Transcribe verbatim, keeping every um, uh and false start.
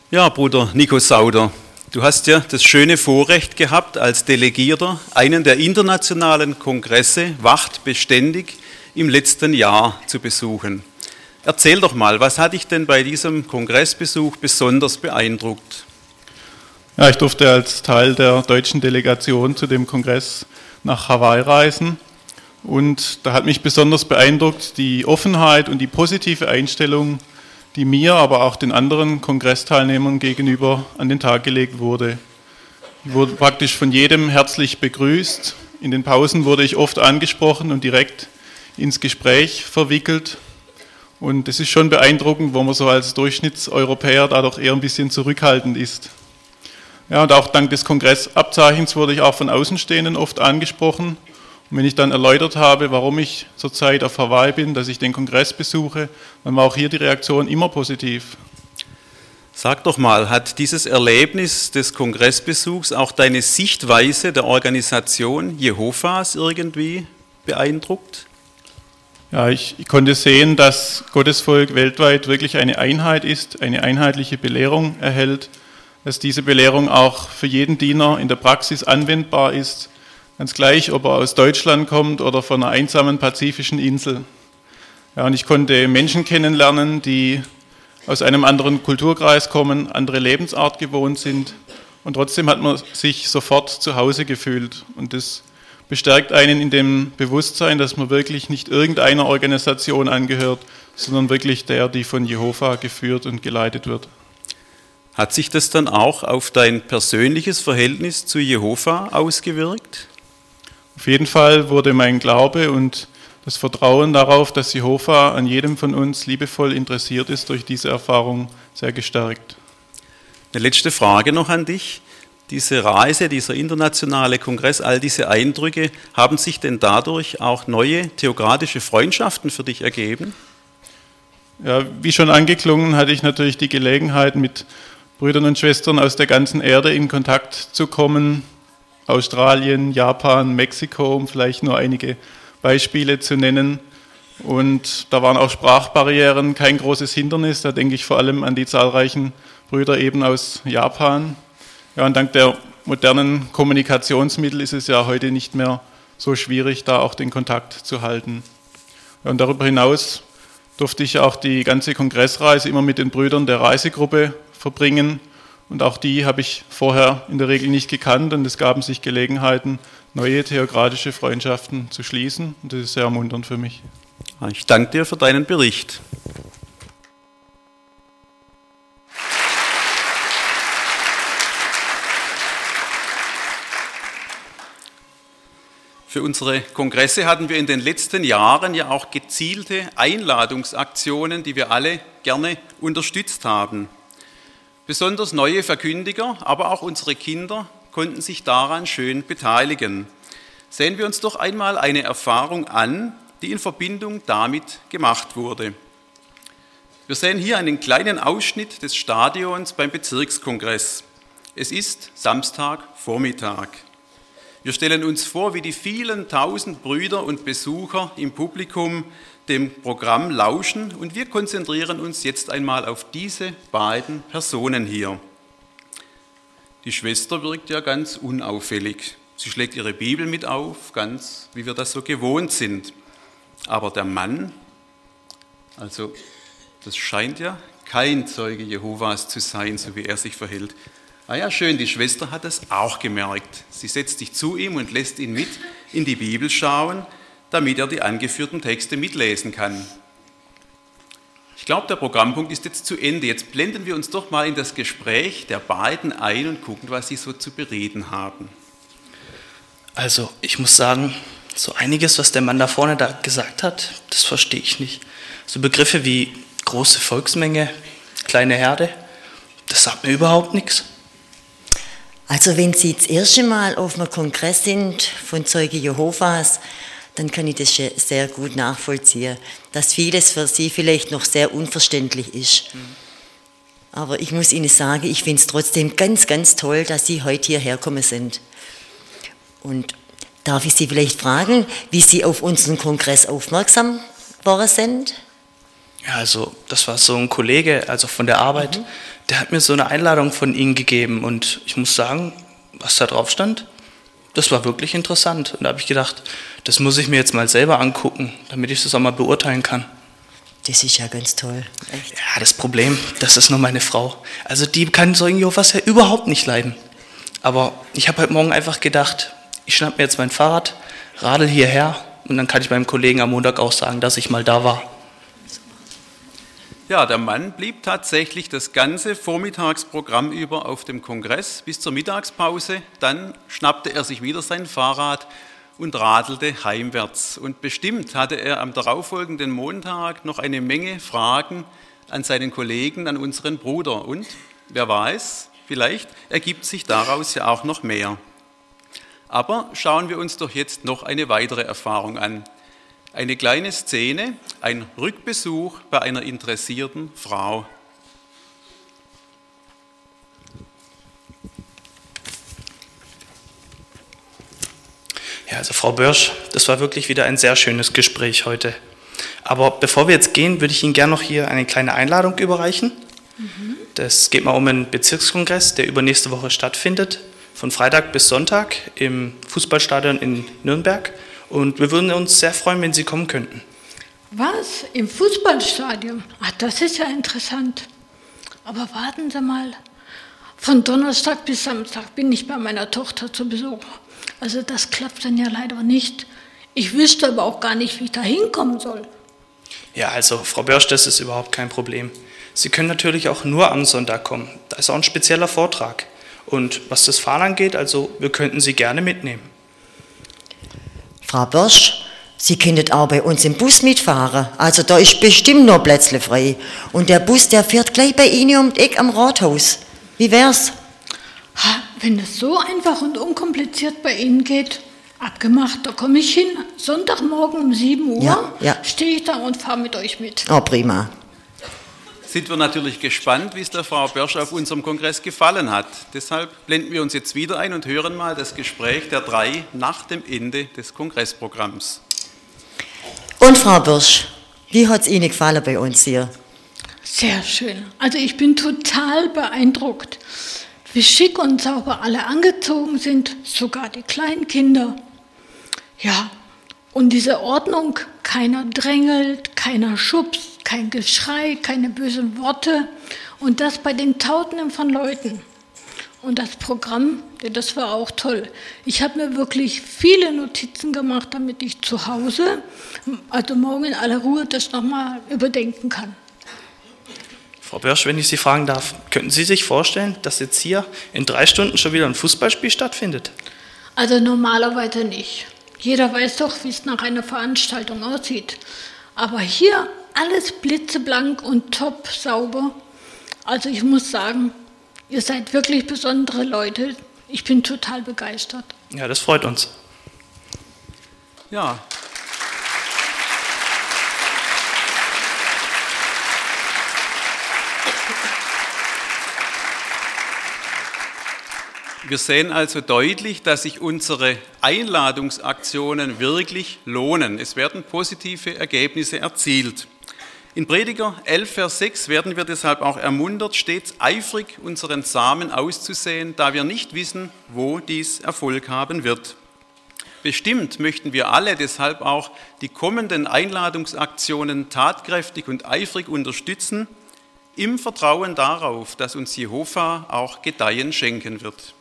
Ja, Bruder Nico Sauder, du hast ja das schöne Vorrecht gehabt, als Delegierter einen der internationalen Kongresse Wacht beständig im letzten Jahr zu besuchen. Erzähl doch mal, was hat dich denn bei diesem Kongressbesuch besonders beeindruckt? Ja, ich durfte als Teil der deutschen Delegation zu dem Kongress nach Hawaii reisen und da hat mich besonders beeindruckt die Offenheit und die positive Einstellung, die mir, aber auch den anderen Kongressteilnehmern gegenüber an den Tag gelegt wurde. Ich wurde praktisch von jedem herzlich begrüßt. In den Pausen wurde ich oft angesprochen und direkt ins Gespräch verwickelt. Und es ist schon beeindruckend, wo man so als Durchschnittseuropäer da doch eher ein bisschen zurückhaltend ist. Ja, und auch dank des Kongressabzeichens wurde ich auch von Außenstehenden oft angesprochen. Und wenn ich dann erläutert habe, warum ich zurzeit auf Hawaii bin, dass ich den Kongress besuche, dann war auch hier die Reaktion immer positiv. Sag doch mal, hat dieses Erlebnis des Kongressbesuchs auch deine Sichtweise der Organisation Jehovas irgendwie beeindruckt? Ja, ich, ich konnte sehen, dass Gottes Volk weltweit wirklich eine Einheit ist, eine einheitliche Belehrung erhält, dass diese Belehrung auch für jeden Diener in der Praxis anwendbar ist, ganz gleich, ob er aus Deutschland kommt oder von einer einsamen pazifischen Insel. Ja, und ich konnte Menschen kennenlernen, die aus einem anderen Kulturkreis kommen, andere Lebensart gewohnt sind. Und trotzdem hat man sich sofort zu Hause gefühlt. Und das bestärkt einen in dem Bewusstsein, dass man wirklich nicht irgendeiner Organisation angehört, sondern wirklich der, die von Jehova geführt und geleitet wird. Hat sich das dann auch auf dein persönliches Verhältnis zu Jehova ausgewirkt? Auf jeden Fall wurde mein Glaube und das Vertrauen darauf, dass Jehova an jedem von uns liebevoll interessiert ist, durch diese Erfahrung sehr gestärkt. Eine letzte Frage noch an dich. Diese Reise, dieser internationale Kongress, all diese Eindrücke, haben sich denn dadurch auch neue theokratische Freundschaften für dich ergeben? Ja, wie schon angeklungen, hatte ich natürlich die Gelegenheit, mit Brüdern und Schwestern aus der ganzen Erde in Kontakt zu kommen. Australien, Japan, Mexiko, um vielleicht nur einige Beispiele zu nennen. Und da waren auch Sprachbarrieren kein großes Hindernis. Da denke ich vor allem an die zahlreichen Brüder eben aus Japan. Ja, und dank der modernen Kommunikationsmittel ist es ja heute nicht mehr so schwierig, da auch den Kontakt zu halten. Ja, und darüber hinaus durfte ich auch die ganze Kongressreise immer mit den Brüdern der Reisegruppe verbringen. Und auch die habe ich vorher in der Regel nicht gekannt und es gaben sich Gelegenheiten, neue theokratische Freundschaften zu schließen. Und das ist sehr ermunternd für mich. Ich danke dir für deinen Bericht. Für unsere Kongresse hatten wir in den letzten Jahren ja auch gezielte Einladungsaktionen, die wir alle gerne unterstützt haben. Besonders neue Verkündiger, aber auch unsere Kinder konnten sich daran schön beteiligen. Sehen wir uns doch einmal eine Erfahrung an, die in Verbindung damit gemacht wurde. Wir sehen hier einen kleinen Ausschnitt des Stadions beim Bezirkskongress. Es ist Samstagvormittag. Wir stellen uns vor, wie die vielen tausend Brüder und Besucher im Publikum dem Programm lauschen und wir konzentrieren uns jetzt einmal auf diese beiden Personen hier. Die Schwester wirkt ja ganz unauffällig. Sie schlägt ihre Bibel mit auf, ganz wie wir das so gewohnt sind. Aber der Mann, also das scheint ja kein Zeuge Jehovas zu sein, so wie er sich verhält. Ah ja, schön, die Schwester hat das auch gemerkt. Sie setzt sich zu ihm und lässt ihn mit in die Bibel schauen, damit er die angeführten Texte mitlesen kann. Ich glaube, der Programmpunkt ist jetzt zu Ende. Jetzt blenden wir uns doch mal in das Gespräch der beiden ein und gucken, was sie so zu bereden haben. Also, ich muss sagen, so einiges, was der Mann da vorne da gesagt hat, das verstehe ich nicht. So Begriffe wie große Volksmenge, kleine Herde, das sagt mir überhaupt nichts. Also wenn Sie das erste Mal auf einem Kongress sind von Zeuge Jehovas, dann kann ich das sehr gut nachvollziehen, dass vieles für Sie vielleicht noch sehr unverständlich ist. Mhm. Aber ich muss Ihnen sagen, ich finde es trotzdem ganz, ganz toll, dass Sie heute hierher gekommen sind. Und darf ich Sie vielleicht fragen, wie Sie auf unseren Kongress aufmerksam geworden sind? Ja, also das war so ein Kollege, also von der Arbeit, mhm. der hat mir so eine Einladung von Ihnen gegeben und ich muss sagen, was da drauf stand, das war wirklich interessant. Und da habe ich gedacht, das muss ich mir jetzt mal selber angucken, damit ich das auch mal beurteilen kann. Das ist ja ganz toll. Echt? Ja, das Problem, das ist nur meine Frau. Also die kann Zeugen Jehovas ja überhaupt nicht leiden. Aber ich habe heute Morgen einfach gedacht, ich schnapp mir jetzt mein Fahrrad, radel hierher und dann kann ich meinem Kollegen am Montag auch sagen, dass ich mal da war. Ja, der Mann blieb tatsächlich das ganze Vormittagsprogramm über auf dem Kongress bis zur Mittagspause. Dann schnappte er sich wieder sein Fahrrad und radelte heimwärts. Und bestimmt hatte er am darauffolgenden Montag noch eine Menge Fragen an seinen Kollegen, an unseren Bruder. Und wer weiß, vielleicht ergibt sich daraus ja auch noch mehr. Aber schauen wir uns doch jetzt noch eine weitere Erfahrung an. Eine kleine Szene, ein Rückbesuch bei einer interessierten Frau. Ja, also Frau Börsch, das war wirklich wieder ein sehr schönes Gespräch heute. Aber bevor wir jetzt gehen, würde ich Ihnen gerne noch hier eine kleine Einladung überreichen. Mhm. Das geht mal um einen Bezirkskongress, der übernächste Woche stattfindet, von Freitag bis Sonntag im Fußballstadion in Nürnberg. Und wir würden uns sehr freuen, wenn Sie kommen könnten. Was? Im Fußballstadion? Ach, das ist ja interessant. Aber warten Sie mal. Von Donnerstag bis Samstag bin ich bei meiner Tochter zu Besuch. Also das klappt dann ja leider nicht. Ich wüsste aber auch gar nicht, wie ich da hinkommen soll. Ja, also Frau Börsch, das ist überhaupt kein Problem. Sie können natürlich auch nur am Sonntag kommen. Da ist auch ein spezieller Vortrag. Und was das Fahren angeht, also wir könnten Sie gerne mitnehmen. Frau Börsch, Sie können auch bei uns im Bus mitfahren. Also da ist bestimmt noch Plätzle frei. Und der Bus, der fährt gleich bei Ihnen um die Ecke am Rathaus. Wie wär's? Ha, wenn es so einfach und unkompliziert bei Ihnen geht, abgemacht, da komme ich hin. Sonntagmorgen um sieben Uhr ja, ja. stehe ich da und fahre mit euch mit. Oh, prima. Sind wir natürlich gespannt, wie es der Frau Börsch auf unserem Kongress gefallen hat. Deshalb blenden wir uns jetzt wieder ein und hören mal das Gespräch der drei nach dem Ende des Kongressprogramms. Und Frau Börsch, wie hat es Ihnen gefallen bei uns hier? Sehr schön. Also ich bin total beeindruckt, wie schick und sauber alle angezogen sind, sogar die kleinen Kinder. Ja, und diese Ordnung, keiner drängelt, keiner schubst, kein Geschrei, keine bösen Worte und das bei den Tausenden von Leuten. Und das Programm, das war auch toll. Ich habe mir wirklich viele Notizen gemacht, damit ich zu Hause, also morgen in aller Ruhe, das nochmal überdenken kann. Frau Börsch, wenn ich Sie fragen darf, könnten Sie sich vorstellen, dass jetzt hier in drei Stunden schon wieder ein Fußballspiel stattfindet? Also normalerweise nicht. Jeder weiß doch, wie es nach einer Veranstaltung aussieht. Aber hier alles blitzeblank und top sauber. Also ich muss sagen, ihr seid wirklich besondere Leute. Ich bin total begeistert. Ja, das freut uns. Ja. Wir sehen also deutlich, dass sich unsere Einladungsaktionen wirklich lohnen. Es werden positive Ergebnisse erzielt. In Prediger elf, Vers sechs werden wir deshalb auch ermuntert, stets eifrig unseren Samen auszusehen, da wir nicht wissen, wo dies Erfolg haben wird. Bestimmt möchten wir alle deshalb auch die kommenden Einladungsaktionen tatkräftig und eifrig unterstützen, im Vertrauen darauf, dass uns Jehova auch Gedeihen schenken wird.